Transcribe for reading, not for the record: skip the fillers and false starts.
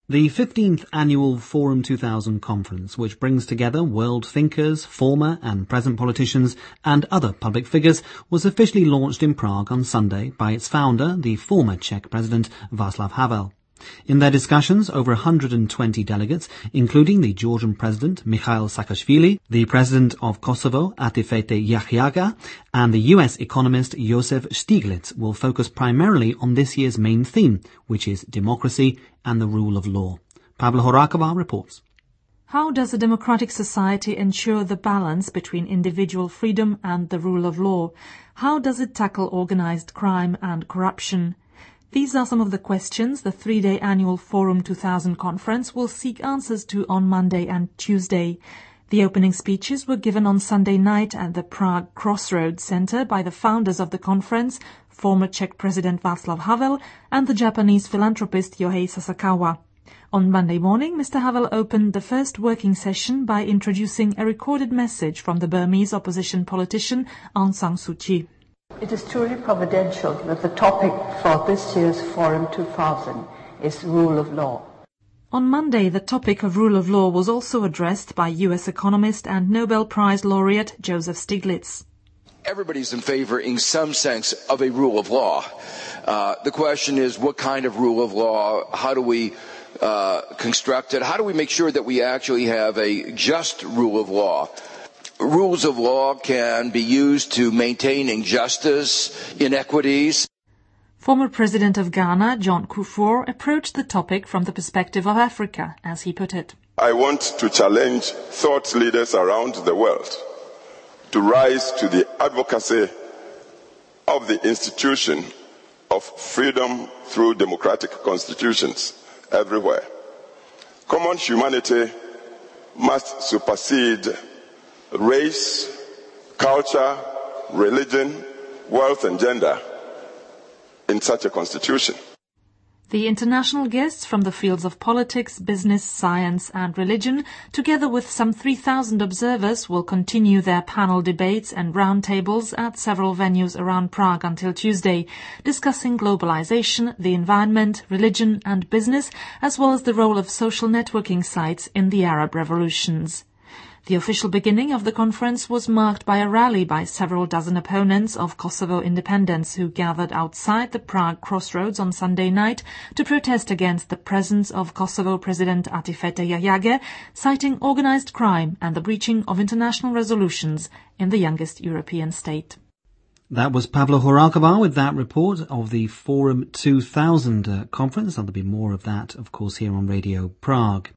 The 15th Annual Forum 2000 conference, which brings together world thinkers, former and present politicians and other public figures, was officially launched in Prague on Sunday by its founder, the former Czech President Václav Havel. In their discussions, over 120 delegates, including the Georgian President Mikhail Saakashvili, the President of Kosovo Atifete Jahjaga, and the US economist Joseph Stiglitz, will focus primarily on this year's main theme, which is democracy and the rule of law. Pavla Horakova reports. How does a democratic society ensure the balance between individual freedom and the rule of law? How does it tackle organized crime and corruption? These are some of the questions the three-day annual Forum 2000 conference will seek answers to on Monday and Tuesday. The opening speeches were given on Sunday night at the Prague Crossroads Center by the founders of the conference, former Czech President Václav Havel and the Japanese philanthropist Yohei Sasakawa. On Monday morning, Mr. Havel opened the first working session by introducing a recorded message from the Burmese opposition politician Aung San Suu Kyi. It is truly providential that the topic for this year's Forum 2000 is rule of law. On Monday, the topic of rule of law was also addressed by US economist and Nobel Prize laureate Joseph Stiglitz. Everybody's in favor, in some sense, of a rule of law. The question is, what kind of rule of law? How do we construct it? How do we make sure that we actually have a just rule of law? Rules of law can be used to maintain injustice, inequities. Former President of Ghana, John Kufuor, approached the topic from the perspective of Africa, as he put it. I want to challenge thought leaders around the world to rise to the advocacy of the institution of freedom through democratic constitutions everywhere. Common humanity must supersede race, culture, religion, wealth and gender in such a constitution. The international guests from the fields of politics, business, science and religion, together with some 3,000 observers, will continue their panel debates and roundtables at several venues around Prague until Tuesday, discussing globalization, the environment, religion and business, as well as the role of social networking sites in the Arab revolutions. The official beginning of the conference was marked by a rally by several dozen opponents of Kosovo independence who gathered outside the Prague Crossroads on Sunday night to protest against the presence of Kosovo President Atifete Jahjaga, citing organized crime and the breaching of international resolutions in the youngest European state. That was Pavla Horakova with that report of the Forum 2000 conference. There'll be more of that, of course, here on Radio Prague.